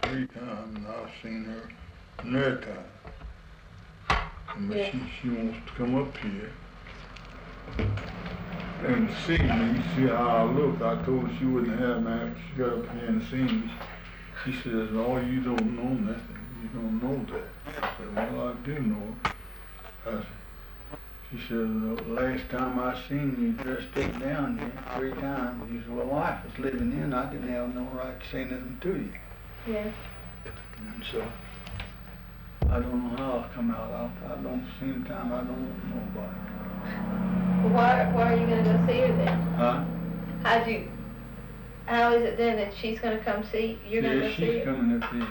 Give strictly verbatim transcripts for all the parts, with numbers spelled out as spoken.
three times, and I've seen her another time. But Yeah. she, she wants to come up here and see me, see how I look. I told her she wouldn't have me after she got up here and seen me. She says, "Oh, you don't know nothing. You don't know that." I said, "Well, I do know it." I said, she said, "The last time I seen you dressed up down here three times, you said, well, wife was living in. I didn't have no right to say nothing to you." Yeah. And so, I don't know how I'll come out. I, I don't, same time, I don't know nobody. Well, why, why are you going to go see her then? Huh? How'd you, how is it then that she's going to come see, you're going to Yeah, go see she's her? coming up here.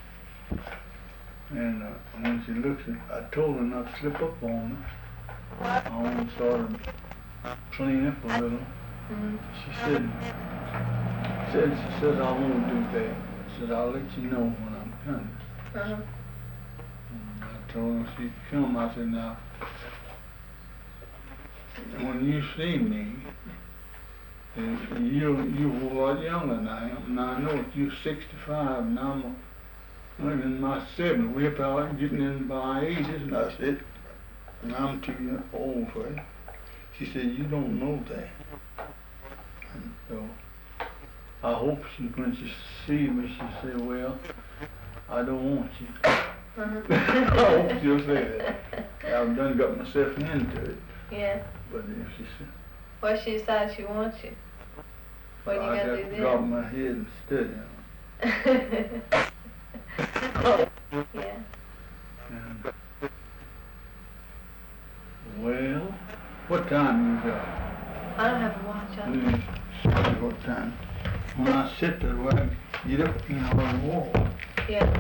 And uh, when she looks at, I told her not to slip up on me. I want to sort of clean up a little. Mm-hmm. She said, said, she says, "I won't do that." She said, "I'll let you know when I'm coming." Uh-huh. And I told her she'd come. I said, "Now, when you see me, uh, you, you're a whole lot younger than I am. Now I know that you're sixty-five and I'm, I'm in my seventies. We're probably getting in my eighties." And I said, "And I'm too old for it." She said, "You don't know that." And so I hope she, when she sees me, she'll say, "Well, I don't want you." Uh-huh. I hope she'll say that. I've done got myself into it. Yeah. But if she said, What she decides she wants you? What I you have gonna to do then? drop my head and study on it. Yeah. And, well, what time you got? I don't have a watch on. Let me see what time. When I sit there, when I get up and I walk. Yeah.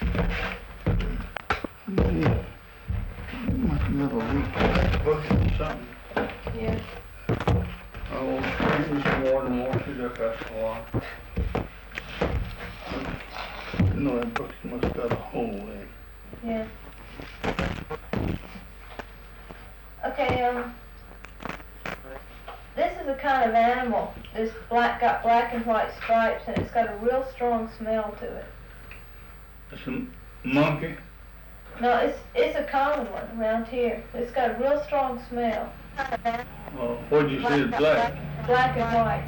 Yeah. Must have a week bucket or something. Yeah. I will drink this water and wash it up after a while. No, that bucket must have got a hole in it. Yeah. Okay, um, this is a kind of animal. This black got black and white stripes, and it's got a real strong smell to it. It's a monkey? No, it's it's a common one around here. It's got a real strong smell. Uh, what'd you say is black? Black and white.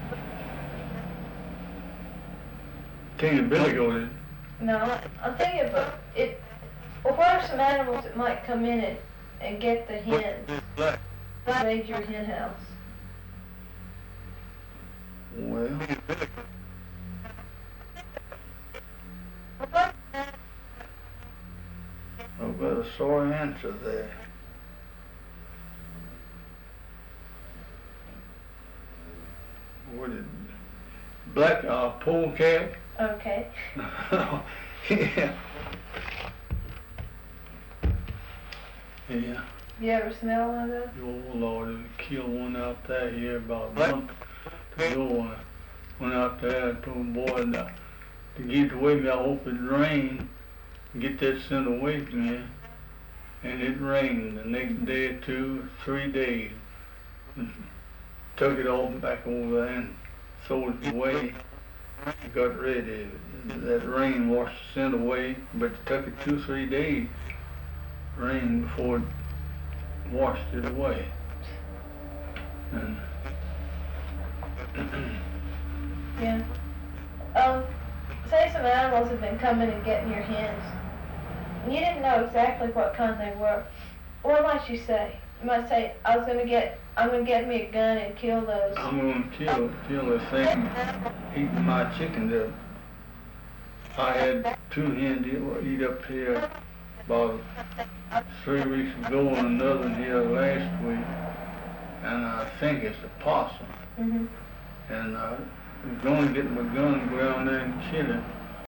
King of Billy Goat is. No, I'm thinking about it. Well, what are some animals that might come in and, and get the hens? Black. Raid your hen house. Well, I've got a sore answer there. What is it? Black uh, polecat? Okay. Yeah. Yeah. You ever smell one of those? Oh Lord, it killed one out there here about a month ago. I went out there and told the boy that to get away me, I hope it rained, get that sent away from me. And it rained the next day or two, three days. Took it all back over there and sold it away. Got rid of it. That rain washed the scent away, but it took it two, three days rain before it washed it away. And Yeah. Um, say some animals have been coming and getting your hens. And you didn't know exactly what kind they were. What might you say? You might say, I was gonna get, I'm gonna get me a gun and kill those. I'm gonna kill, kill this thing eating my chickens up. I had two hens eat eat up here about three weeks ago and another one here last week. And I think it's a possum. Mm-hmm. And I was gonna get my gun and go down there and kill it.